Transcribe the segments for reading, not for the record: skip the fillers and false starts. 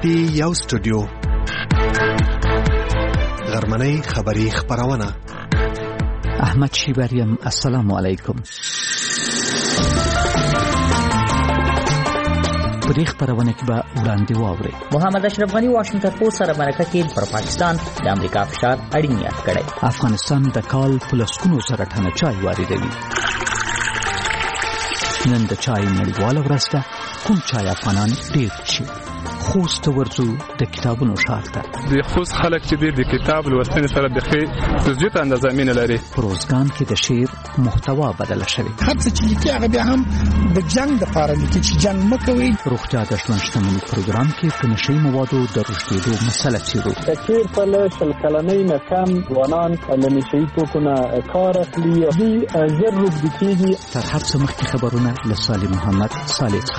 ټي یو سټوډیو غرمنۍ خبری خبرونه. احمد شیبریم، السلام علیکم. په دې خبرونه کې به وړاندې واوري محمد اشرف غنی واشنگټن پوسټ سره مرکه کې پر پاکستان د امریکا فشار اړین یاد کړی. افغانستان د کال پلسکونو سره ټنه چای واردوي. نن د چای نړیواله ورځ ده. کوم چای افغانان ډیر شي؟ خوست ورځو د کتابونو ښار ته. د خوست خلک چې د کتاب لوستنې سره د ښې تجدید اندازه مینه لري. پروزګان کې د شعر محتوا بدله شوې. هر څه چې لیکي هغه بیا هم د جنگ لپاره لیکي چې جنگ مه کوئ. روغتیا د ژوند شتمنۍ پروګرام کې په نشهیي موادو د رشدېدو مسله څېړو. د چېرته له شل کلنۍ نه کم ځوانان له نشهیي توکو نه کار اخلي. دوی ژر روږدي کېږي. تر هر څه مخکې خبرونه له صالح محمد صالح څخه.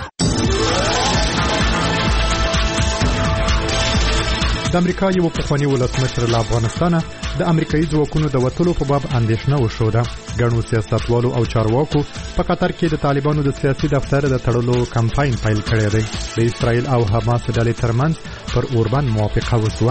د امریکا یو پخوانی ولسمشر له افغانستانه د امریکایي ځواکونو د وټلو په باب اندېښنه وشوده. ګڼو سیاستوالو او چارواکو په قطر کې د طالبانو د سیاسي دفتر د تړلو کمپاین پیل کړی دی. د اسرائیل او حماس ډلې ترمنځ پر اوربند موافقه وشوه.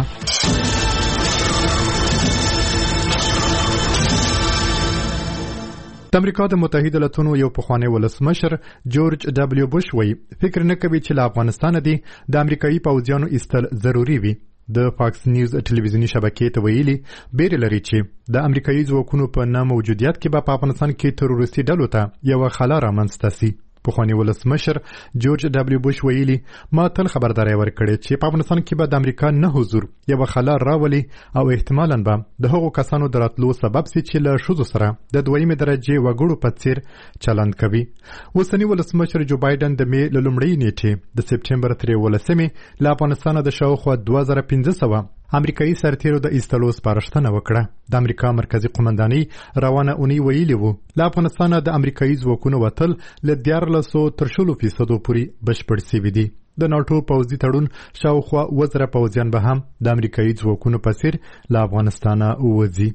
د امریکا د متحده ایالاتونو یو پخوانی ولسمشر جورج ډبلیو بوش وایي فکر نه کوي چې له افغانستان دی د امریکایي پوځیانو ایستل ضروری وي. د فاکس نیوز ټلویزیونی شبکې ته ویلي بیر لري چې د امریکایي ځواکونو په نه موجودیت کې په افغانستان کې تروریستي ډلو ته یو خلا رامنځته شي. پخوانی ولسمشر جورج ډبلیو بوش ویلي ما تل خبرداري ورکړې چې په افغانستان کې به د امریکا نه حضور یو خلا راولي او احتمالاً به د هغو کسانو دراتلو سبب سي چې له شذو سره د دویمه درجه وګړو په څیر چلند کوي. اوسنی ولسمشر جو بایدن د می له لومړۍ نیټې د سپټمبر 13 له افغانستان د شاوخوا 2500 امریکایي سرتیرو د ایستلو سپارښتنه وکړه. د امریکا مرکزی قومندانۍ روانه اونۍ ویلي وو له افغانستان د امریکایي ځواکونو وتل له 14% پورې بشپړ شوي دي. د ناټو پوځي تړون شاوخوا 1000 پوځیان به هم د امریکایي ځواکونو په څیر له افغانستانه ووځي.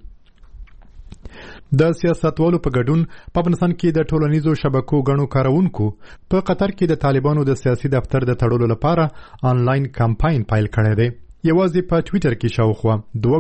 د سیاستوالو په ګډون په افغانستان کې د ټولنیزو شبکو غنو کارونکو په قطر کې د طالبانو د سیاسي دفتر د تړلو لپاره آنلاین کمپاین پیل کړی دی. یوازې په ټویټر کې شاوخوا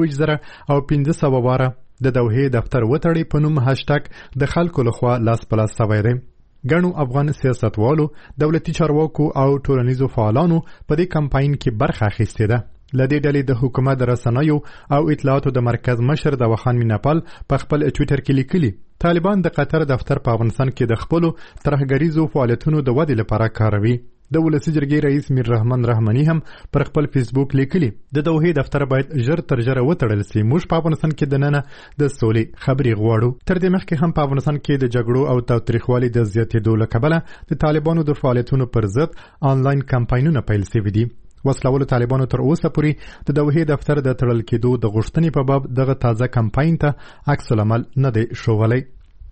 2500 واره د دوحې دفتر وتړي په نوم هاشټګ د خلکو لخوا لاس په لاس شوی دی. ګڼو افغان سیاستوالو، دولتي چارواکو او ټولنیزو فعالانو په دې کمپاین کې برخه اخیستې ده. لدې ډلې د حکومت د رسنیو او اطلاعاتو د مرکز مشر د وخان میناپال په خپل ټویټر کې لیکلي طالبان د قطر دفتر په افغانستان کې د خپل ترهګریزو فعالیتونو د ودې لپاره کاروي. د ولسی جرګې رئیس میر رحمان رحماني هم پر خپل فیسبوک لیکلي د دوحې دفتر باید ژر تر ژره وتړل شي. موږ په افغانستان کې د نن د سولې خبري غواړو. تر دې مخکې هم په افغانستان کې د جګړو او تاوتریخوالي د زیاتېدو له کبله د طالبانو د فعالیتونو پر ضد آنلاین کمپاینونه پیل شوي دي. وسلوالو طالبانو تر اوسه پورې د دوحې دفتر د تړل کېدو د غوښتنې په باب دغه تازه کمپاین ته عکس العمل نه دی ښوولی.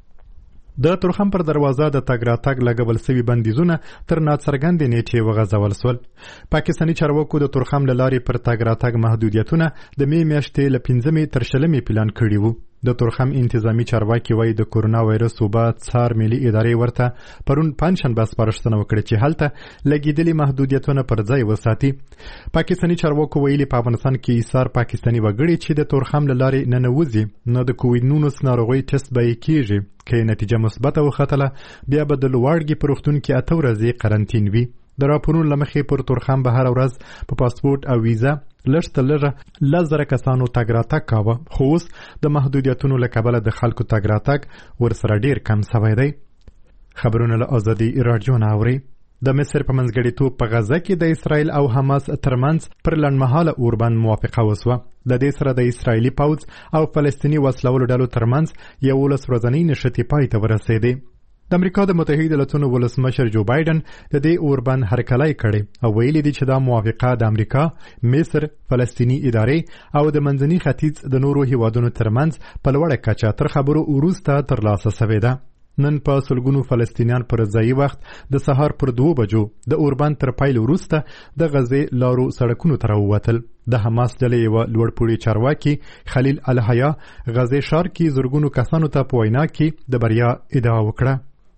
د تورخم پر دروازه د تګ راتګ لګول سوي بندیزونه تر ناڅرګندې نیټې وغځول شول. پاکستاني چارواکو د تورخم له لارې پر تګ راتګ محدودیتونه د می میاشتې له 15 تر 20 پلان کړي وو. د تورخم انتظامی چارواکي وایي د کورونا وایرس وبا څار ملي ادارې ورته پرون پنځشنبه سپارښتنه وکړه چې هلته لګیدلي محدودیتونه پر ځای وساتي. پاکستاني چارواکو ویلي په افغانستان کې ایثار پاکستاني وګړي چې د تورخم له لارې ننوځي نو د کووډ-19 ناروغۍ ټیسټ به یې کیږي. که نتیجه مثبته وختله بیا به د لوړګي په روغتون کې 8 ورځې قرنټین وي. د راپورونو له مخې پر تورخم به هر ورځ په پاسپورت او ویزا لږ 1000 کسانو تګ راتګ کاوه، خو اوس د محدودیتونو له کبله د خلکو تګ راتګ ورسره ډیر کم شوی دی. خبرونه له ازادي رادیو نه اوري. د مصر په منځګړیتوب په غزه کې د اسرائیل او حماس ترمنځ پر لنډمهاله اوربند موافقه وسوه. د دې سره د اسرائیلي پوځ او فلسطیني وسلوالو ډلو ترمنځ 11 ورځنۍ نښتې پای ته ورسېدې. د امریکا د متحده ایالاتونو ولسمشر جو بایدن د دې اوربند هرکلی کړی او ویلي دی چې دا موافقه د امریکا، مصر، فلسطیني ادارې او د منځني ختیځ د نورو هیوادونو ترمنځ په لوړه کچه تر خبرو وروسته ترلاسه شوې ده. نن په سلګونو فلسطینیان پر ځایي وخت د سهار پر 2 بجو د اوربند تر پیل وروسته د غزې لارو سړکونو ته راووتل. د حماس ډلې یوه لوړپوړي چارواکي خلیل الحیا غزې ښار کې زرګونو کسانو ته په وینا کې د بریا ادعا وکړه.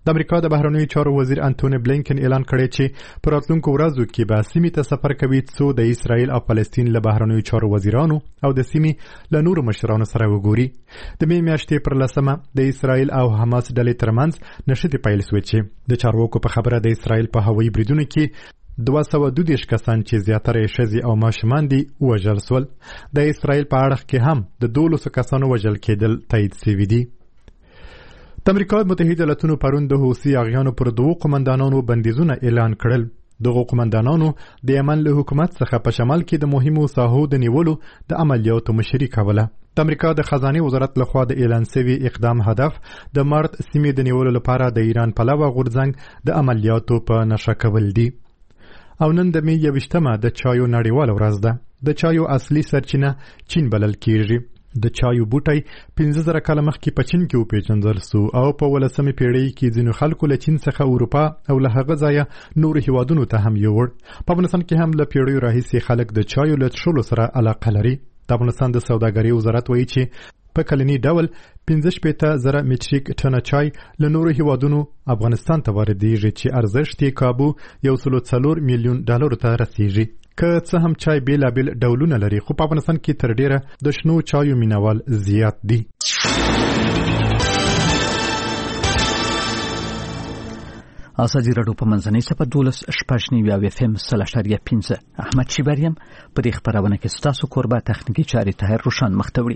د امریکا د بهرنیو چارو وزیر انټونی بلینکن اعلان کړی چې په راتلونکو ورځو کې به سیمې ته سفر کوي څو د اسرائیل او فلسطین له بهرنیو چارو وزیرانو او د سیمې له نورو مشرانو سره وګوري. د می میاشتې پر 10 د اسرائیل او حماس ډلې ترمنځ نشته پیل شوې چې د چارواکو په خبره د اسرائیل په هوایي بریدونو کې 222 کسان چې زیاتره ښځې او ماشومان دي وژل شول. د اسرائیل په اړه کې هم د 12 کسانو وژل کېدل تایید شوي دي. د امریکا متحده ایالاتونو پرون د حوثي اغیانو پر 2 قومندانانو بندیزونه اعلان کړل. دغه قومندانانو د یمن له حکومت څخه په شمال کې د مهمو ساحو د نیولو د عملیاتو مشري کوله. د امریکا د خزانه وزارت لخوا د اعلان شوی اقدام هدف د مارت سیمې د نیولو لپاره د ایران پلوه غورځنګ د عملیاتو په نشه کول دي. او نن د می 21مه د چایو نړیواله ورځ ده. د چایو اصلي سرچینه چین بلل کیږي. د چایو بوټی 15000 کاله مخکې په چین کې وپیژندل شو او په 18مې پیړۍ کې ځینو خلکو له چین څخه اروپا او له هغه ځایه نور هیوادونو ته هم یوړ. په افغانستان کې هم له پیړیو راهیسې خلک د چایو له څښلو سره علاقه لري. د افغانستان د سوداګرۍ وزارت وایي چې په کلنی ډول 15,000 میټریک ټنه چای له نورو هیوادونو افغانستان ته واردېږي چې ارزښت یې کابو $1.4 میلیون ته رسیږي. که څه هم چای بیلابیل ډولونه لري خو په افغانستان کې تر ډیره د شنو چایو مینوال زیات دي. ازادي راډیو په منځنۍ صفحه 12.9 FM /5 احمد شیبریم په دې خبرونه کې ستاسو کوربه تخنیکی چاري طاهر روشن مختوړي.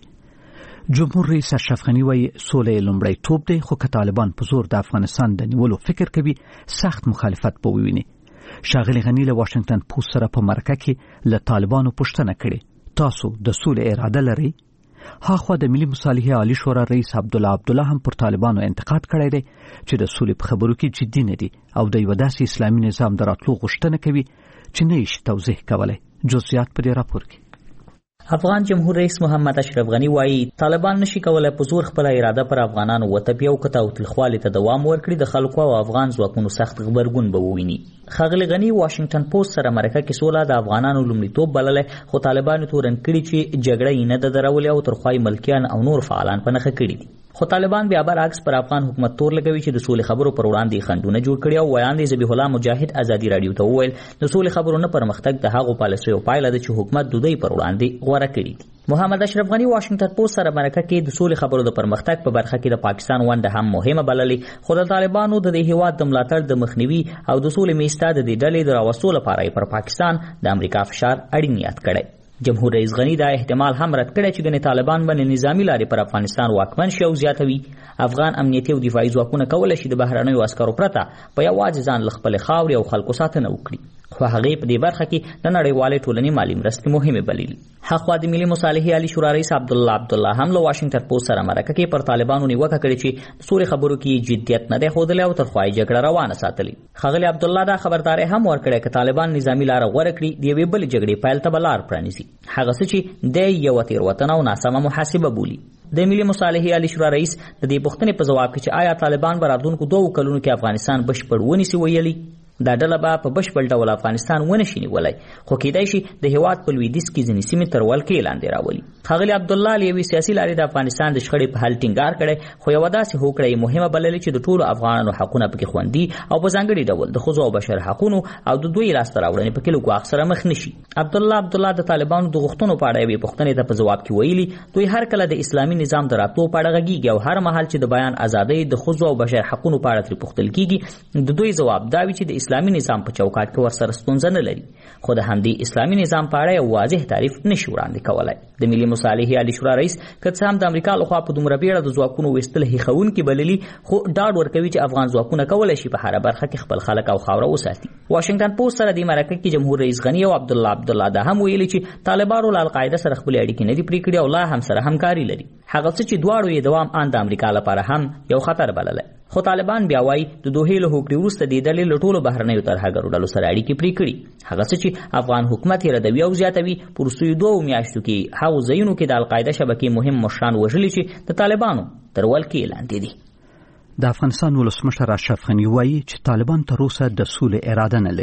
جمهور رئیس اشرف غنی وايي سولې لومړی توپ دی خو که طالبان په زور د افغانستان د نیولو فکر کوي سخت مخالفت به وویني. ښاغلي غنی له واشنگټن پوسټ سره په مرکه کې له طالبانو پوښتنه کړې تاسو د سولې اراده لرئ؟ هاخوا د ملي مصالحې عالی شورا رئیس عبدالله هم پر طالبانو انتقاد کړی دی چې د سولې په خبرو کې جدي نه دي او د یو داسې اسلامي نظام د راتلو غوښتنه کوي چې نه یې توضیح کولی. جزئیات په دې راپور کې. افغان جمهور رئیس محمد اشرف غنی وایي طالبان نشي کولای په زور خپل اراده پر افغانانو وتپي او کته او تلخوالي ته دوام ورکړي. د خلکو او افغان ځواکونو سخت غبرګون به وویني. ښاغلي غنی واشنگټن پوسټ سره مرکه کې سوله د افغانانو لومړیتوب بللې خو طالبانو تورن کړي چې جګړه یې نه درولې او ترخوای ملکیان او نور فعالان په نخښه کړي دي. خو طالبان بیا برعکس پر افغان حکومت تور لګوي چې د سولې خبرو پر وړاندې خندونه جوړ کړي او ویاندې ذبیح الله مجاهد ازادي رادیو ته وویل د سولې خبرو نه پرمختګ د هغو پالیسیو پایله ده چې حکومت د دوی پر وړاندې غوره کړي دي. محمد اشرف غنی واشنگټن پوسټ سره مرکه کې د سولې خبرو د پرمختګ په برخه کې د پاکستان ونډه هم مهمه بللې خو د طالبانو د هیواد د ملاتړ د مخنیوي او د سولې میسته د دې ډلې د راوستلو لپاره پر پاکستان د امریکا فشار اړین یاد کړی. جمهور رئیس غنی دا احتمال هم رد کړی چې ګنې طالبان باندې نظامی لارې پر افغانستان واکمن شي او زیاتوي. افغان امنیتي او دفاعي ځواکونه کولای شي د بهرنیو عسکرو پرته په یوازې ځان له خپل خاورې او خلکو ساتنه وکړي. خو هغه په دې برخه کې د نړیوالې ټولنې مالی مرستې مهمه بللې. حقوا د ملي مصالحې عالی شورا رئیس عبدالله هم له واشنگټن پوسټ سره مرکه کې پر طالبانو نیوکه کړې چې سولې خبرو کې جديت نه دی ښودلی او ترخوای جګړه روانه ساتلې. ښاغلي عبدالله دا خبرداري هم ورکړې چې طالبان نظامی لار غوره کړي د یوې بلې جګړې پیل ته بلار پرانیزي. هغه څه چې د یو تیروتنه او ناسمه محاسبه بولي. د ملي مصالحې عالی شورا رئیس د دې پوښتنې په جواب کې چې آیا طالبان به راتلونکو 2 کلونو کې افغانستان بشپړ ونیسي ویلي دا ډله به په بشپړ ډول افغانستان ونشي نیولی خو کېدای شي د هیواد په لویدیځ کې ځینې سیمې تر ولکې لاندې راولي. ښاغلي عبدالله له یوې سیاسي لارې د افغانستان د شخړې په حل ټینګار کړی خو یوه داسې هوکړه یې مهمه بللې چې د ټولو افغانانو حقونه پکې خوندي او په ځانګړي ډول د ښځو او بشر حقونو او د دوی لاسته راوړنې پکې له ګواښ سره مخ نشي. عبدالله د طالبانو د غوښتنو په اړه یوې پوښتنې ته په ځواب کې ویلي دوی هر کله د اسلامي نظام د راتلو په اړه غږیږي او هر مهال چې د بیان ازادۍ د ښځو او بشر حقونو په اړه ترې پوښتل کېږي د دوی ځواب دا وي چې د اسلامي نظام په چوکاټ کې ورسره ستونزه نه لري خو د همدې اسلامي نظام په اړه یو واضح تعریف نشي وړاندې کولای. د ملي مصالحې عالی شورا رئیس که څه هم د امریکا لخوا په دومره بیړه د ځواکونو ویستل هیښوونکي بللي خو ډاډ ورکوي چې افغان ځواکونه کولی شي په هره برخه کې خپل خلک او خاوره وساتي. واشنگټن پوسټ سره د مرکه کې جمهور رئیس غنی او عبدالله دا هم ویلي چې طالبانو له القاعده سره خپل اړیکې نه دي پرې کړې او لا هم سره همکاري لري. هغه څه چې دواړو یې دوام ان د امریکا لپاره هم یو خطر بللی. خو طالبان بیا وایي د دوحې له هوکړې وروسته دې ډلې له ټولو بهرنیو ترهګرو ډلو سره اړیکې پرې کړي. هغه څه چې افغان حکومت یې ردوي او زیاتوي په وروستیو 2 میاشتو کې هغو ځایونو کې د القاعده شبکې مهم مشران وژلي چې د طالبانو تر ولکې لاندې دي. د افغانستان ولسمشر اشرف غنی وایي چې طالبان تر اوسه د سولې اراده نه لري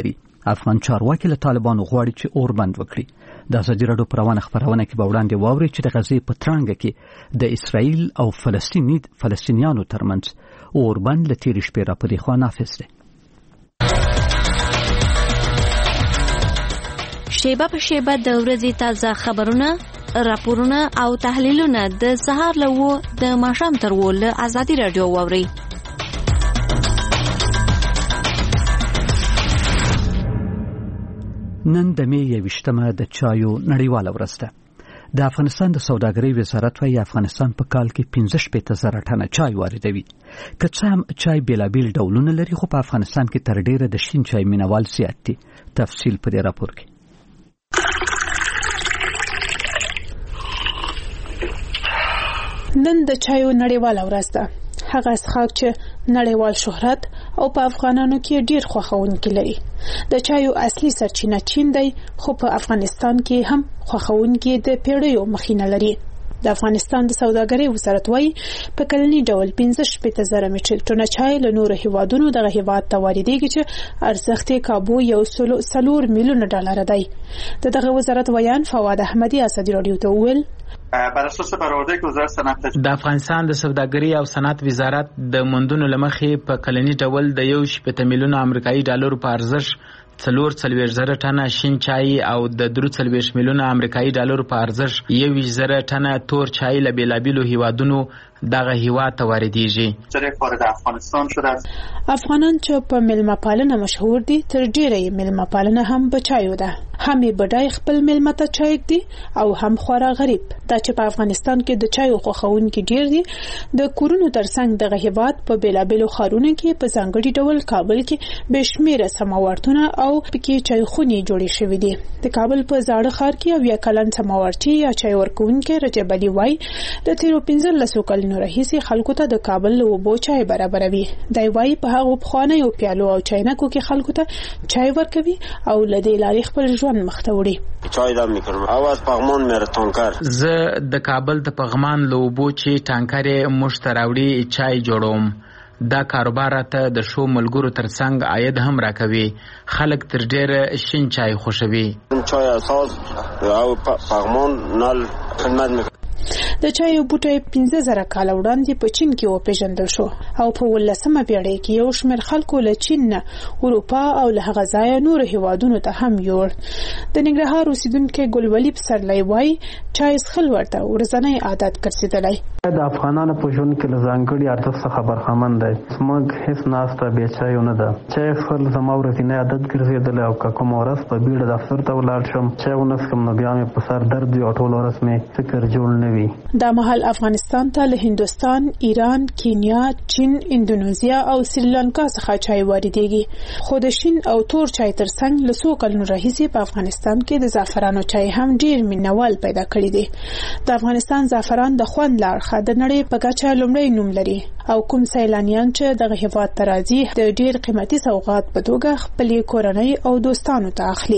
افغان چارواکي له طالبانو غواړي چې اور بند وکړي. د ازادي راډیو پر روانه خبرونه کې به وړاندې واوري چې د غزې په ترانګه کې د اسرائیل او فلسطینیانو ترمنځ اور بند له تیرې شپې را پدې خوا نافذ دی. شیبه په شیبه د ورځې تازه خبرونه، راپورونه او تحلیلونه د سهار له 9 د ماښام تر 10 له ازادي راډیو واوري. نن د می 21مه د چایو نړیواله ورځ ده. د افغانستان د سوداګرۍ وزارت وايي افغانستان په کال کې 15,000 ټنه چای واردوي. که څه هم چای بیلابیل ډولونه لري خو په افغانستان کې تر ډیره د شین چای مینوال زیات دي. تفصیل په دې راپور کې. نن د چایو نړیواله ورځ ده. هغه څښاک چې نړیوال شهرت او په افغانانو کې ډیر خوښونکي لري. د چایو اصلي سرچینه چین دی خو په افغانستان کې هم خوښونکي د پیړیو مخینه لري. د افغانستان د سوداګرۍ وزارت وايي په کلنی ډول 15,000 میټریک ټنه چای له نورو هیوادونو دغه هیواد ته واردېږي چې ارزښت یې کابو 1.4 میلیون ډالر دی. دغه وزارت ویان فواد احمدی ازادي راډیو ته وویل بر اساس برآورده که وزارت صنعت د افغانستان د سوداګرۍ او صنعت وزارت د موندونو لمخې په کلنی ډول د 1.8 میلیون امریکایي ډالر په ارزښت 4,000 ټنه شین چای او د 3 میلیون امریکایي ډالر په ارزښت 1,000 ټنه تور چای له بیلابیلو هیوادونو دغه هیواد ته واردېږي. افغانان چې په میلمه پالنه مشهور دي تر ډیره میلمه پالنه هم بچایو ده. همې بډای خپل میلمه ته چای دي او هم خورا غریب. دا چې په افغانستان کې د چایو خوښونکي ډیر دي. د کورونو ترڅنګ دغه هیواد په بیلابیلو ښارونو کې په ځانګړي ډول کابل کې بشمیره سماوارتونه او پکې چای خونې جوړې شوې دي. د کابل په زاړه ښار کې 9 کلن سماوارچی یا چای ورکوونکی رجب علي وای د تیرو 15 کلونو راهیسې خلکو ته د کابل له اوبو چای برابروي. دی وای په هغه پخوانیو پیالو او چاینکو کې خلکو ته چای ورکوي او له دې لارې خپل ژوند مخته وړي. چای دم میکنم اواز پغمان میره تانکر. زه د کابل د پغمان له اوبو چې ټانکر مشتراوړي چای جوړوم. دا کاروبار ته د شو ملګرو ترڅنګ عاید هم راکوي. خلک تر ډیره شین چای خوښوي. چای اساس او پغمان نل خدمت میکنه. د چای بوټی 15,000 کال وړاندې په چین کې وپیژندل شو او په 18مه پیړۍ کې یو شمېر خلکو له چین نه اروپا او له هغه ځایه نورو هیوادونو ته هم یوړ. د ننګرهار اوسیدونکي ګلولي پسرلی وایي چای څښل ورته ورځنی عادت ګرځېدلی. د افغانانو په ژوند کې له ځانګړي ارزښت څخه برخمن دی. زموږ هیڅ ناسته بې چایو نه ده. چای څښل زما ورځنی عادت ګرځېدلی او که کومه ورځ په بیړه دفتر ته ولاړ شم چای ونه څښم نو بیا مې په سر درد وي او ټوله ورځ مې فکر جوړ نه وي. دا مهال افغانستان ته له هندوستان، ایران، کینیا، چین، اندونیزیا او سریلانکا څخه چای واردېږي. خو د شین او تور چای ترڅنګ له 100 کلونو راهیسې په افغانستان کې د زعفرانو چای هم ډیر مینوال پیدا کړی دی. د افغانستان زعفران د خوند له اړخه د نړۍ په کچه لومړی نوم لري او کوم سیلانیان چې دغه هیواد ته راځي د ډیر قیمتي سوغات په توګه خپلې کورنۍ او دوستانو ته اخلي.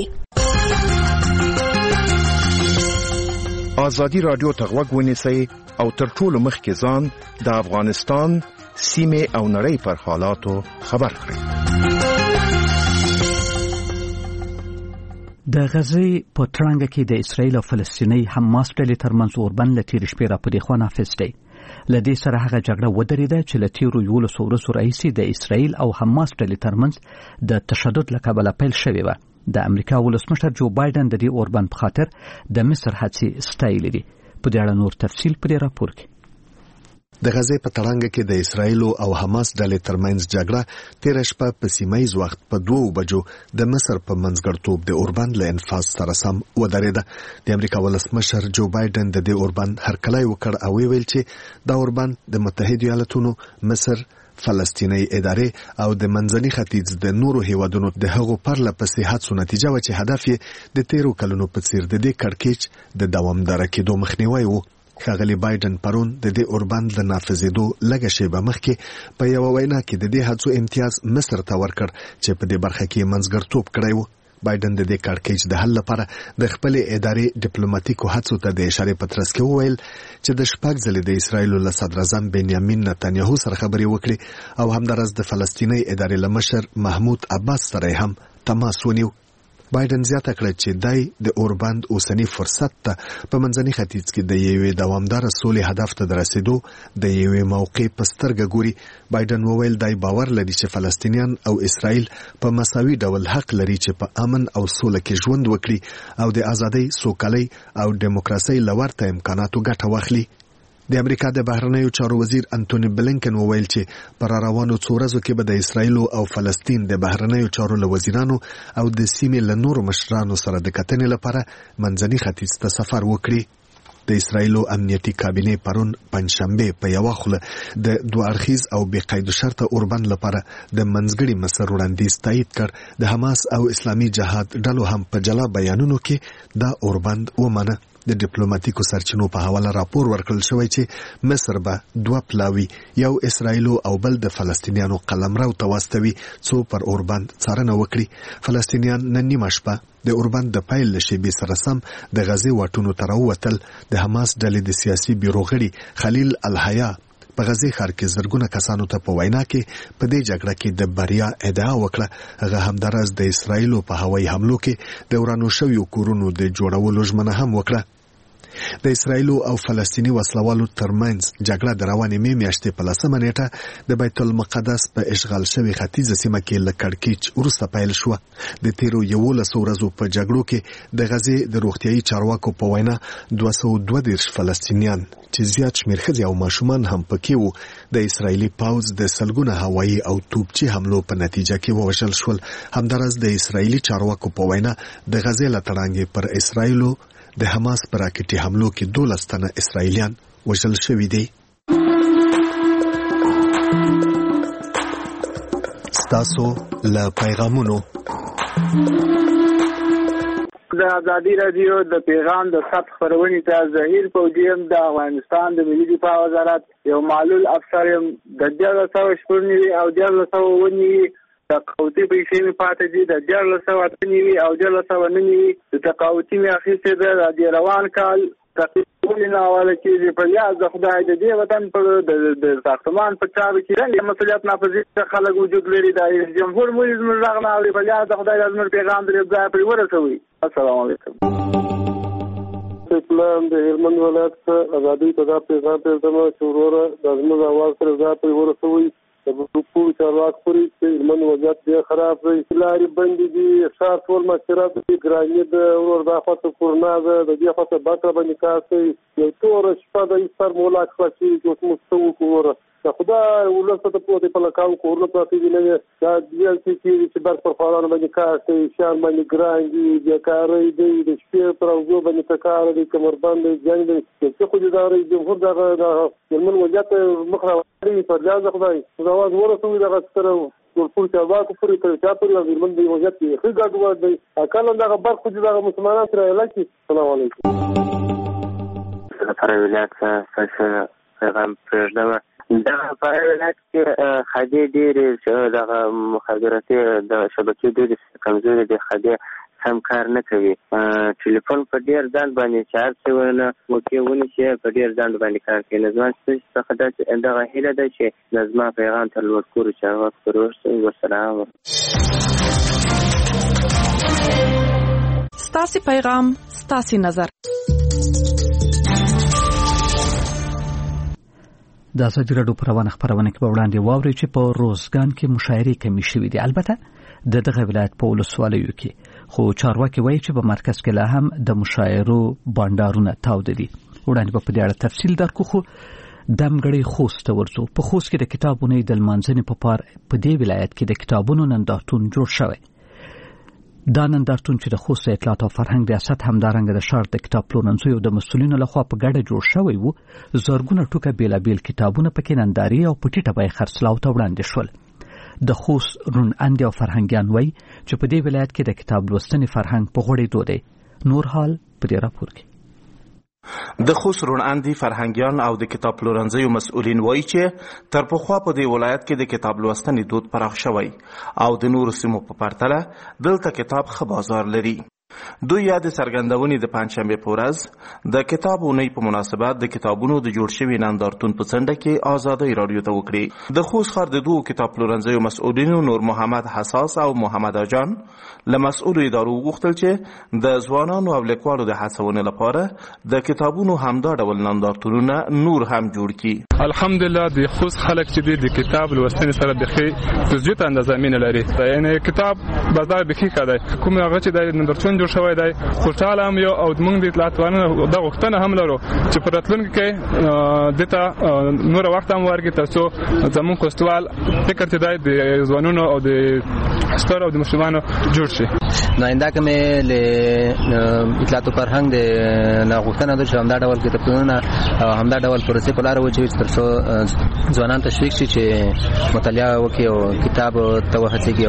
ازادي راډیو ته غوږ ونیسئ او تر ټولو مخکې ځان د افغانستان سیمه او نړۍ پر حالاتو خبر کړئ. د غزې په ترانګه کې د اسرائیل او فلسطیني حماس ډلې ترمنځ اوربند له تیرې شپې را پدې خوا نافذ دی. له دې سره هغه جګړه ودرېده چې له تیرو 11 ورځو راهیسې د اسرائیل او حماس ډلې ترمنځ د تشدد له کبله پیل شوې وه. د امریکا ولسمشر جو بایدن د دې اوربند په خاطر د مصر هڅې ستایلې دي. په دې اړه نور تفصیل په دې راپور کې. د غزې په تړانګه کې د اسرایل او حماس ډلې ترمنځ جګړه تیر شپه په سیمایي وخت په 2 بجو د مصر په منځګړتوب د اوربند له انفاذ سره سم ودرېده. د امریکا ولسمشر جو بایدن د دې اوربند هرکلی وکړ او ویل چې دا اوربند د متحده ایالاتونو، مصر، فلسطیني ادارې او د منځني ختیځ د نورو هیوادونو د هغو پرله پسې هڅو نتیجه و چې هدف یې د تیرو کلونو په څیر د دې کړکېچ د دوامداره کېدو مخنیوی و. ښاغلی بایدن پرون د دې اوربند د نافذېدو لږه شیبه مخکې په یوه وینا کې د دې هڅو امتیاز مصر ته ورکړ چې په دې برخه کې منځګړتوب کړی و. بایدن د دې کړکېچ د حل لپاره د خپلې ادارې ډیپلوماټیکو هڅو ته د اشارې په ترڅ کې وویل چې د شپږ ځلې د اسرایلو له صدر اعظم بنیامین نتنیاهو سره خبرې وکړي او همدارس د فلسطیني ادارې له مشر محمود عباس سره هم تماس ونیو. بایدن زیاته کړه چې دای د اوربند اوسنی فرصت ته په منځني ختیځ کې د یوې دوامداره سولې هدف ته د رسیدو د یوې موقع په سترګه ګوري. بایدن وویل دای باور لري چې فلسطینیان او اسرائیل په مساوي ډول حق لري چې په امن او سوله کې ژوند وکړي او د ازادۍ، سوکالۍ او دیموکراسۍ له ورته امکاناتو ګټه واخلي. د امریکا د بهرنیو چارو وزیر انټونی بلینکن وویل چې پر روانو څو ورځو کې به د اسرائیل او فلسطین د بهرنیو چارو له وزیرانو او د سیمې له نورو مشرانو سره د کتنې لپاره منځني ختیځ ته سفر وکړي. د اسرائیل امنیتي کابینې پرون پنځشنبه په یو خوله د دوه اړخیز او بې قید شرطه اوربند لپاره د منځګړي مسر وړاندیز تایید کړ. د حماس او اسلامي جهاد ډلو هم په جلا بیانونو کې دا اوربند ومنه. د ډیپلوماټیکو سرچینو په حواله راپور ورکړل شوی چې مصر به دوه پلاوي، یو اسرائیل او بل د فلسطینیانو قلمرو ته واستوي څو پر اوربند څارنه وکړي. فلسطینیان نن نیمه شپه د اوربند د پیل له شیبې سره سم د غزې واټونو ته راووتل. د حماس ډلې د سیاسي بیرو غړي خلیل الحیا په غزې ښار کې زرګونه کسانو ته په وینا کې په دې جګړه کې د بریا ادعا وکړه. هغه همداراز د اسرائیل په هوایي حملو کې د ورانو شویو کورونو د جوړولو ژمنه هم وکړه. د اسرائیل او فلسطیني وسلوالو ترمنځ جګړه د روانې مې میاشتې په 10 نیټه د بیت المقدس په اشغال شوی ختیځه سیمه کې له کړکېچ وروسته پیل شو. د تیرو 11 ورځو په جګړو کې د غزې د روغتیايي چارواکو په وینا 232 فلسطینیان چې زیات شمېر ښځې او ماشومان هم پکې وو د اسرائیلي پوځ د سلګونه هوایي او توپچي حملو په نتیجه کې ووژل شول. همداراز د اسرائیلي چارواکو په وینا د غزې له تړانګې پر اسرائیل د حماس پر راکټي حملو کې 12 تنه اسرائیلیان وژل شوي دي. ستاسو له پیغامونو د ازادي رادیو د پیغام د ثبت خبرونې ته ظهیر فوجیم د افغانستان د ملي دفاع وزارت یو معلول افسر د 1900 شپږنیوي او 1909 تقاوتي پیسې می پاتې دي د 1909 او 1909 د تقاوتي می اخیسته د روان کال تقریبا ناواله کې په یاد د خدای د دې وطن په د ساختمان په چارو کې د مسؤلیت ناپذیر خلک وجود لري. د جمهور مجلس مرغنا او په یاد د خدای لازم پیغام درې ځای پر ورسوي. السلام علیکم. اسلام د هلمند ولایت ازادي په پیغام پر دمو شروع د زموږ اواز پر ځای پر ورسوي. د ټول چارواک پوری چې هلمند وضعیت ډېر خراب دی. لارې بندې دي، ښار ټول مسیرات دي، ګرانې د ور د خواته کورنا ده، د دې خواته باکره باندې کار کوي. یو توره شپه د ایستر مولا خلاصي چې اوس مستو کوره د خدای ولسته ته پوهې په لکاو کورونه پاتې دي. نه دا دیل چې بر پر خورانو باندې کار کوي، شان باندې ګران دي، بیکارۍ دی، د شپې پر اوزو باندې تکار دي، کمربند دی، جنګ دی. چې خو دې دا جمهور دغه د هلمند وضعیت مخ راوړي پر لاس خدای اواز ورسوي دغه سره ټول چارواکو پورې تر چا پورې هلمند د وضعیت ښه ګډوډ دی. اکل دغه برخه خو دغه مسلمانان سره علاقې. السلام علیکم. سفر ولایت څخه پیغام پرېږدم. دغه په ولایت کې خدي ډېرې دغه مخابراتي د شبکې ډېرې کمزورې دي. خدي هم کار نه کوي. ټلیفون په ډېر ځان باندې چارج ونه وکړي ونشي په ډېر ځان باندې کار کوي. نظام څخه دغه هیله ده چې نظم پیغام تر لوړ کورو چارواکو پورې ورسوي. والسلام. ستاسې پیغام ستاسې نظر. د ازادي راډیو په روانه خبرونه کې به وړاندې واورئ چې په روزګان کې مشاعرې کمې شوې دي. البته دغه ولایت په ولسوالیو کې، خو چارواکي وایي چې په مرکز کې لا هم د مشاعرو بانډارونه تاوده دي. وړاندې به په دې اړه تفصیل درکو، خو دمګړی خوست ته ورځو. په خوست کې د کتابونو د لمانځنې په پار په دې ولایت کې د کتابونو نندارتون جوړ شوی. دا نندارتون چې د خوست اطلاعات او فرهنګ ریاست همدارنګه د ښار د کتاب پلورنځیو د مسؤلینو لخوا په ګډه جوړ شوی وو. زرګونه ټوکه بیلابیل کتابونه پکې ننداري او په ټیټه بیه خرڅلاو ته وړاندې شول. د خوست رون اندي او فرهنګیان وایي چې په دې ولایت کې د کتاب لوستنې فرهنګ په غوړېدو دی. نور حال په دې راپور کې. د خوست روناندي فرهنګیان او د کتاب پلورنځیو مسؤلین وایي چې تر پخوا په دې ولایت کې د کتاب لوستنې دود پراخ شوی او د نورو سیمو په پرتله دلته کتاب ښه بازار لري. دوی یاد څرګندونې د پنځشنبه په ورځ د کتاب اونۍ په مناسبت د کتابونو د جوړ شوي نندارتون په څنډه کې آزادۍ رادیو ته وکړي. د خوست ښار د دوو کتاب پلورنځیو مسؤلینو نور محمد حساس او محمد اجان له مسؤلو ادارو وغوښتل چې د ځوانانو او لیکوالو د هڅونې لپاره د کتابونو همدا ډول نندارتونونه نور هم جوړ کړي. الحمدلله د خوست خلک چې د کتاب لوستنې سره بخي تزجیت اندازه مینه لري. یعنی کتاب بازار بخي کړی کوم هغه چې د نندارتون جوړ شوی دی خوشاله هم یو او موږ د اطلاعاتونه د غوښتنه هم لرو چې په راتلونکي کې دته نور وخت هم ورګي تاسو زموږ کوستوال فکر ته د ځوانانو او د ستر او د مشرانو جوړ شي. ناینده کې مې له اطلاعات او فرهنګ د غوښتنه د همدا ډول کتابونه او همدا ډول پروسې په لار وچوي چې ترڅو ځوانان تشویق شي چې مطالعه وکړي او کتاب ته وهڅېږي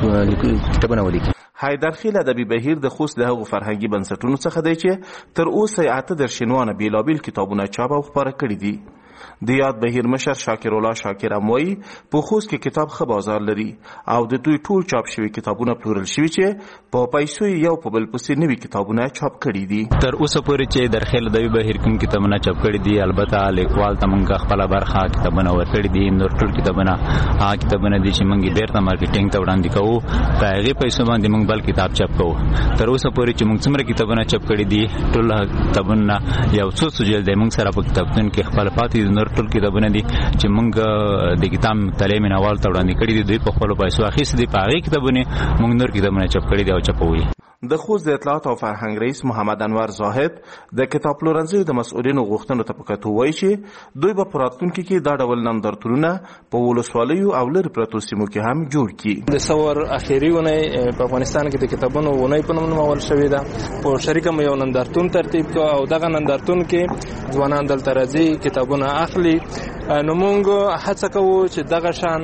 او کتابونه ولیکي. حیدرخیل ادبي بهیر د خوست د هغو فرهنګي بنسټونو څخه دی چې تر اوسه 8 شینوانه بیلابیل کتابونه چاپ او خپاره کړي دي. د یاد بهیر مشر شاکر الله شاکر اموي په خوست کې کتاب ښه بازار لري او د دوی ټول چاپ شوي کتابونه پلورل شوي چې په پیسو یو په بل پسې نوي کتابونه چاپ کړي دي. تر اوسه پورې چې درخیل ادبي بهیر کوم کتابونه چاپ کړي دي البته لیکوال ته موږ خپل برخه کتابونه ورکړي دي. نور ټول کتابونه کتابونه دي چې موږ بیرته مارکیټینګ ته وړاندې کوو په هغه پیسو باندې موږ بل کتاب چاپ کوو. تر اوسه پورې چې موږ څومره کتابونه چاپ کړي دي ټول کتابونه یو څو سجل دي موږ سره په کتابتون کې خپل پاتې نور ټول کتابونه دي چې موږ د کتاب مطالعه مینوال ته وړاندې کړي دي. دوی په خپل پیسو اخیستي دي. په هغه کتابونه موږ نور کتابونه چاپ کړي دي او چاپوي. د خوست د اطلاعات او فرهنګ رئیس محمد انور زاهد د کتاب پلورنځیو د مسؤلینو غوښتنو ته په کتو وایي چې دوی به په راتلونکي کې دا ډول نندارتونونه په ولسوالیو او لرې پرتو سیمو کې هم جوړ کړي. د ثور اخیری اونۍ په افغانستان کې د کتابونو اونۍ په نوم نومول شوې ده. په شریکه یو نندارتون ترتیب کړ او دغه نندارتون کې ځوانان دلته راځي کتابونه اخلي. نو موږ هڅه کوو چې دغه شان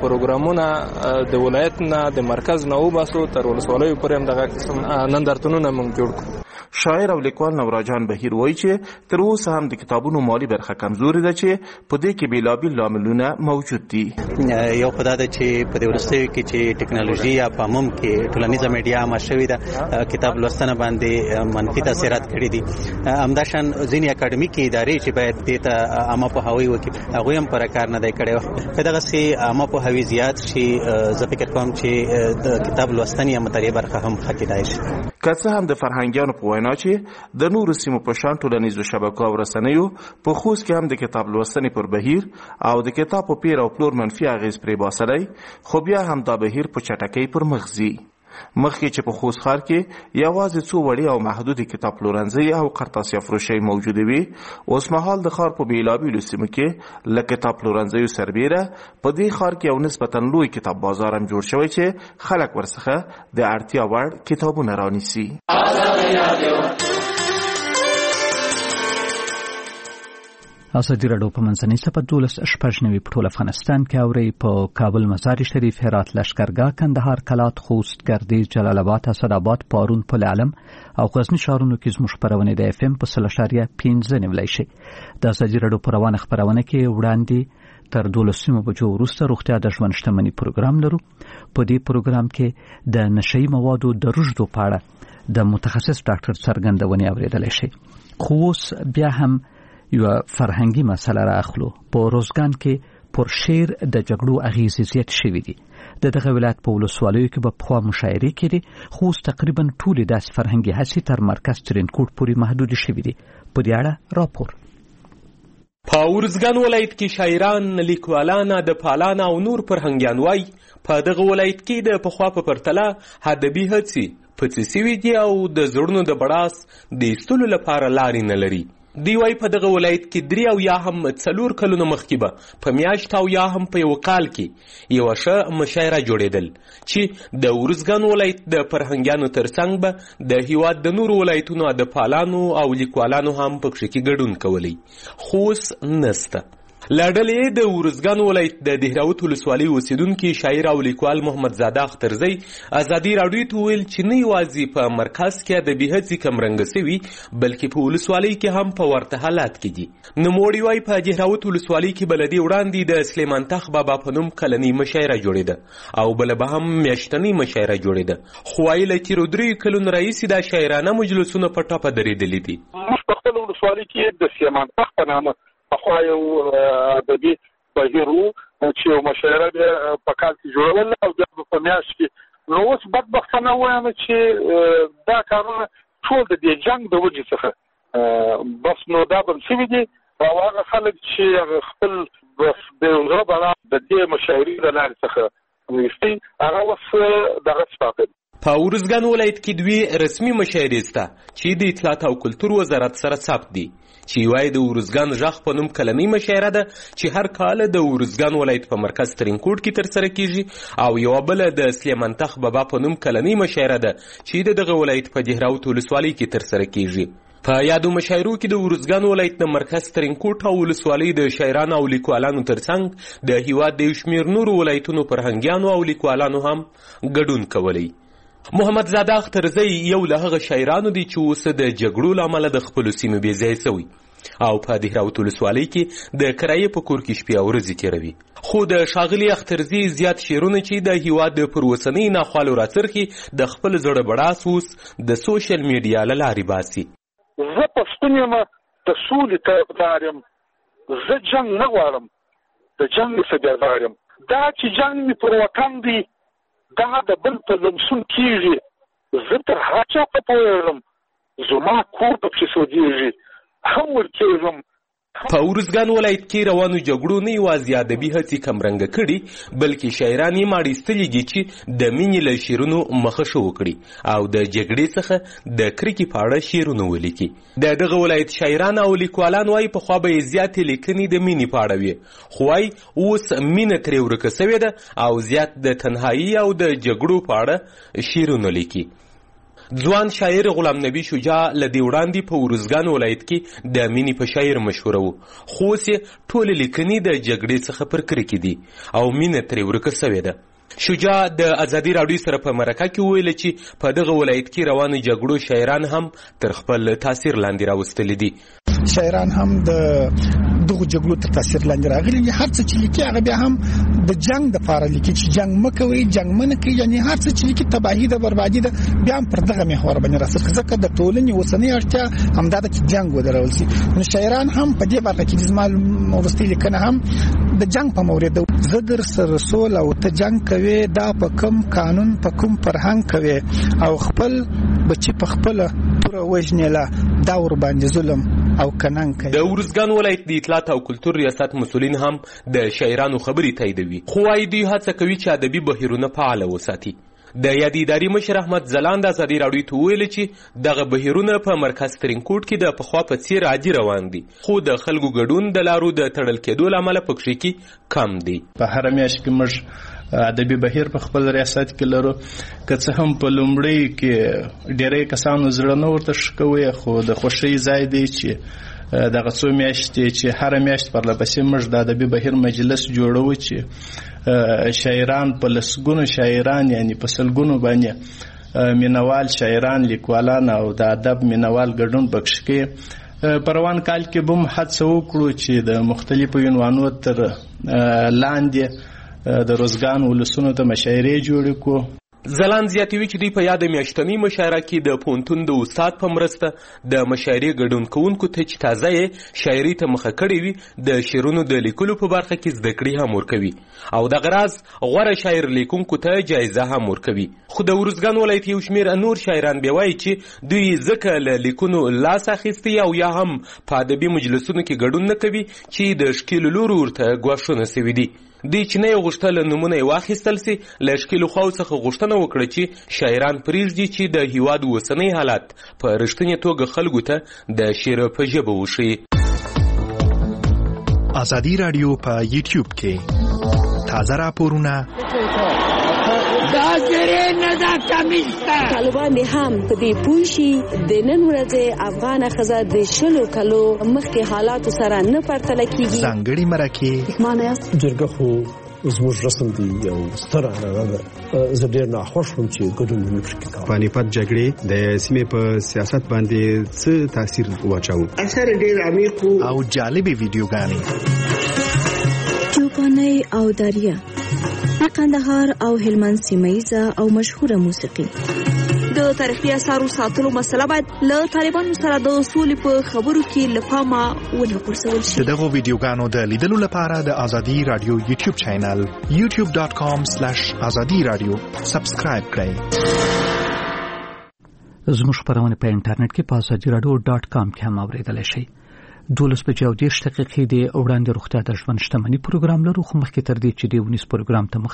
پروګرامونه د ولایت نه د مرکز نه وباسو تر ولسوالیو پورې هم دغه قسم نندارتونونه موږ جوړ کړو. شاعر او لیکوال نوراجان بهیر وایي چې تر اوسه هم د کتابونو مالی برخه کمزوري ده چې په دې کې بیلابیل لاملونه موجود دي. یو خدای ده چې په دې ورستیو کې چې ټکنالوژي یا په عموم کې ټولنیزه میډیا عامه شوې ده کتاب لوستنه باندې منفي تاثیرات کړي دي. همداشان ځینې اکاډمیکي ادارې چې باید دې ته عامه پوهاوی وکړي هغوی هم پر کار نه دی کړی. که دغسې عامه پوهاوی زیات شي زه فکر کوم چې د کتاب لوستنې یا مطالعې برخه هم ښه کېدای شي. که څه هم د فرهنګیانو په وینا چې د نورو سیمو په شان ټولنیزو شبکو او رسنیو په خوست کې هم د کتاب لوستنې پر بهیر او د کتاب په پیر او پلور منفي اغیز پرې باسلی خو بیا هم دا بهیر په چټکۍ پر مخ ځي. مخکې چې په خوست ښار کې یوازې څو وړې او محدودې کتاب پلورنځۍ او قرطاسیه فروشۍ موجودې وي اوس مهال د ښار په بیلابیلو سیمو کې له کتاب پلورنځیو سربیره په دې ښار کې یو نسبتا لوی کتاب بازار هم جوړ شوی چې خلک ورڅخه د اړتیا وړ کتابونه رانیسي. ازادي راډیو په منځنۍ سپه 12 په ټول افغانستان کې اوري په کابل مزار شریف هرات لشکرګاه کندهار کلات خوست ګردیز جلال آباد اسداباد پارون پل علم او غزنی ښارونو کې زموږ خبرونه د اف ام په 0.15 نیولای شي. د ازادي راډیو په روانه خبرونه کې وړاندې تر 12 بجو وروسته روغتیا د ژوند شتمنۍ پروګرام لرو. په دې پروګرام کې د نشئی موادو د رشدو په اړه د متخصص ډاکټر څرګندونې اوریدلای شي. خو بیا هم یو فرهنګي مسله راخلو. په روزګان کې پر شعر د جګړو اغیزې زیات شوې دي. دغه ولایت په ولسوالیو کې په خوا مشاعرې کړي خو تقریبا ټول داس فرهنګي هڅې تر مرکز ترینکوټ پورې محدود شوې دي. په دې اړه راپور. په ورزګان ولایت کې شاعران، لیکوالان، ادبپالان او نور فرهنګیان وایي په دغه ولایت کې د پخوا په پرتله ادبي هڅې پڅې سوي دي او د زړونو د بړاس د ایستلو لپاره لارې نه لري. دی وای په دغه ولایت کې 3 او یا هم 4 کلونه مخکې به په میاشت او یا هم په یو کال کې یو ښه مشاعره جوړېدل چې د ورزګان ولایت د فرهنګیانو ترڅنګ به د هیواد د نورو ولایتونو ادبپالانو او لیکوالانو هم پکې کې ګډون کولی. خو اوس نسته. له ډلې د ارزګان ولایت د دهراوت ولسوالۍ اوسیدونکي شاعر او لیکوال محمد زاده اخترزی ازادي راډیو ته ویل چې نه یوازې په مرکز کې ادبي هڅې کمرنګه سوي بلکې په ولسوالۍ کې هم په ورته حالات کې دي. نوموړي وایي په دهراوت ولسوالۍ کې بلدي وړاندې د سلیمان تخ بابا په نوم کلنۍ مشاعره جوړېده او بله به هم میاشتنۍ مشاعره جوړېده، خو وایي له تېرو 3 کلونو راهیسې دا شاعرانه مجلسونه په ټاپه درېدلي دي. موږ په خپله ولسوالۍ کې د سلیمان تخ په نامه پخوا یو ادبي بهیر و چې یو مشاعره بیا په کال کې جوړول او بیا به په میاشت کې. نو اوس بدبختانه وایم چې دا کارونه ټول د دې جنګ د وجې څخه بس نو دا بند شوي دي او هغه خلک چې خپل د یو زړه بلا د دې مشاعرې له لارې څخه ویستي هغه اوس دغه پاتې دي. په ارزګان ولایت کې 2 رسمي مشاعرې شته چې د اطلاعات او کلتور وزارت سره ثبت دي، چې یوه د ارزګان غږ په نوم کلنۍ مشاعره ده چې هر کال د ارزګان ولایت په مرکز ترینکوټ کې ترسره کیږي او یوه بله د سلیمان تخ بابا په نوم کلنۍ مشاعره ده چې دغه ولایت په دهراوت ولسوالۍ کې ترسره کیږي. په یادو مشاعرو کې د ارزګان ولایت د مرکز ترینکوټ او ولسوالۍ د شاعرانو او لیکوالانو ترڅنګ د هیواد د یو شمېر نورو ولایتونو فرهنګیانو او لیکوالانو هم ګډون کولی. محمد زاده اخترزی یو له هغه شاعرانو دی چې اوس د جګړو له امله د خپلو سیمو بې ځایه سوی او په دهراوت ولسوالۍ کې د کرایې په کور کې شپې او ورځې تېروي. خو د ښاغلي اخترزي زیات شعرونه چې د هیواد د پر اوسنۍ ناخوالو راڅرخي د خپل زړه بړاس اوس د سوشل میډیا له لارې باسي. زه پښتون یم، د سولې طرفدار یم، زه جنګ نه غواړم، د جنګ څخه بیزار یم. دا چې جنګ مې پر وطن دی دا د بل په لمسون کېږي، زه تر هر چا په پوهېږم، زما کور پکې سوځېږي هم ورکېږم. په ارزګان ولایت کې روانو جګړو نه یوازې ادبي هڅې کمرنګه کړي بلکې شاعران یې ماړیستلي دي چې د مینې له شعرونو مخه ښه وکړي او د جګړې څخه د کرکې په اړه شعرونه ولیکي. د دغه ولایت شاعران او لیکوالان وایي پخوا به یې زیاتې لیکنې د مینې په اړه وي، خو وایي اوس مینه ترې ورکه سوې ده او زیات د تنهایي او د جګړو په اړه شعرونه لیکي. ځوان شاعر غلام نبی شجاع له دې وړاندې په ارزګان ولایت کې د مینې په شاعر مشهوره و، خو اوس یې ټولې لیکنې د جګړې څخه پر کرکې دي او مینه ترې ورکه سوې ده. شجاع د ازادي راډیو سره په مرکه کې وویل چې په دغه ولایت کې روانو جګړو شاعران هم تر خپل تاثیر لاندې راوستلي دي. شاعران هم د دغه جګړو تر تاثیر لاندې راغلي دي. هر څه چې لیکي هغه بیا هم د جنگ د پاره لیکي چې جنگ مکوي، جنگ منه کوي، یعنی هر څه چې لیکي تباہی ده، بربادي ده، بیا هم پر دغه محور باندې راڅرخي. ځکه د ټولنې اوسنۍ اړتیا همدا ده چې جنگ ودرول شي. نو شاعران هم په دې برخه کې د زما وروستۍ لیکنه هم د جنگ په مورید ده. زه در سره سول او ته جنگ کوي، دا په کوم قانون په کوم فرهنګ کوي او خپل بچي په خپل پوره وژنېلا دا ور باندې ظلم او کنن کوي. د ارزګان ولایت د اطلاعات او کلتور ریاست مسؤلین هم د شاعرانو خبرې تاییدوي، خو وايي دوی هڅه کوي چې ادبي بهیرونه فعال وساتي. د یادې اداري مشر احمد ځلاند ازادي راډیو ته ویل چې دغه بهیرونه په مرکز ترینکوټ کې د پخوا په څیر عادي روان دي، خو د خلکو ګډون د لارو د تړل کېدو له امله پکښې کې کم دي. په هر میاشت کې موږ ادبي بهیر په خپل ریاست کې لرو، که څه هم په لومړی کې ډېری کسانو زړه نه ورته ښه کوي، خو د خوښۍ ځای دی چې دغه څو میاشتې چې هر میاشت پرلپسې موږ د ادبي بهیر مجلس جوړو چې شاعران په لسګونو شاعران یعنی په سلګونو باندې مینوال شاعران، لیکوالان او د ادب مینوال ګډون پکښې کوي. په روان کال کې به هم هڅه وکړو چې د مختلفو عنوانو تر لاندې د روزګان ولسونو ته مشاعرې جوړې کړو. ځلاند زیاتوي چې دوی په یاد میاشتنۍ مشاعره کې د پوهنتون د استاد په مرسته د مشاعرې ګډون کوونکو ته چې تازه یې شاعري ته مخه کړې وي د شعرونو د لیکلو په برخه کې زده کړې هم ورکوي او دغه راز غوره شاعر لیکونکو ته جایزه هم ورکوي. خو د ارزګان ولایت یو شمېر نور شاعران بیا وایي چې دوی ځکه له لیکونو لاس اخیستی او یا هم په ادبي مجلسونو کې ګډون نه کوي چې د ښکېلو لورو ورته ګواښونه سوي دي. دوی چې نه یې غوښتل نومونه یې واخیستل سي، له ښکېلو خواو څخه غوښتنه وکړه چې شاعران پرېږدي چې د هیواد اوسنی حالت په رښتینې توګه خلکو ته د شعر په ژبه وښیي. ازادي راډیو په یوټیوب کې تازه راپورونه، دا زری نه دا کمیسته. طالبان هم په دې پوه شي د نن ورځې افغان ښځه د 20 کالو مخکې حالاتو سره نه پرتله کیږي. ځانګړي مرکې جرګه خو زموږ رسم دی یو ستر عنعنه ده. زه ډېر ناخوښ وم چې ګډون مې پکې کاوه. پانیپت جګړې د سیمې په سیاست باندې څه تاثیر واچاوه؟ اثر ډېر عمیق او جالبې ویډیوګانې، چوپانۍ او داریه، قندهار او هلمند سیمه‌ییزه او مشهوره موسیقي. د تاریخي اثارو ساتلو مسله باید له طالبانو سره د اصول په خبرو کې له پامه ونه غورځول شي. دغه ویډیوګانو د لیدلو لپاره د ازادي رادیو یوټیوب چینل youtube.com/azadi-radio سبسکرایب کړئ. زموږ خبرونه په انټرنیټ کې په azadi-radio.com کې هم اوریدلای شئ. 12:30 د وړاندې روغتیا د ژوند شتمنۍ پروګرام لرو، خو مخکې تر دې چې د ونیس پروګرام ته